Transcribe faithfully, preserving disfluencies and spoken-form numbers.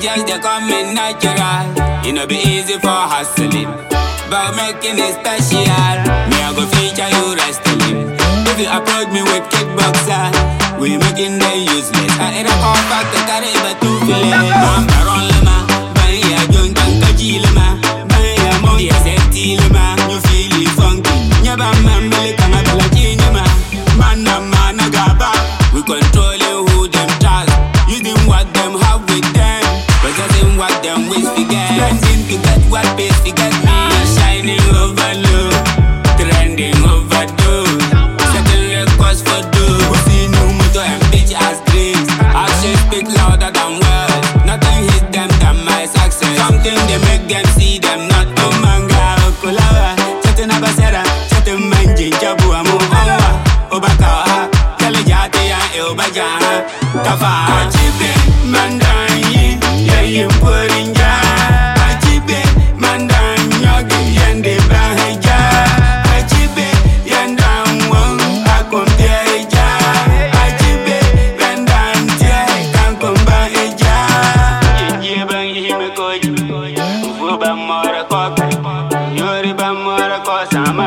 just they coming natural. It no be easy for hustling, but making it special. Me I go feature you wrestling. If you approach me with kickboxer, we making them useless. I ain't a compact to carry but two fillet. I'm around lema, buy a joint and kaji lema. Buy a money a safety lema. You feel it funky, nyaba mambele kama bala chinyama. Man na man a gaba, we controlling who them trust. Using what them have with them, possessing what them wish to get. Spending to get what pays to get me. Shining overload, trending overdose. Setting records for those who see new motor and bitch as dreams. Actions speak louder than words. Nothing hits them than my success. Something they make them see them not. Oh manga, okulawa. Chatting abasera, chatting manjin jabu amu awa. Obaka, kalejate ya eobaja. Kafa, achibe mandanyi, ya yimpurinja. Achibe mandanyogi yende baheja. Achibe yandamwong akompeja. Achibe yandantia kankomba eja. Yinye bang yime koji, ufu bang mora koke. Yori bang mora kosama.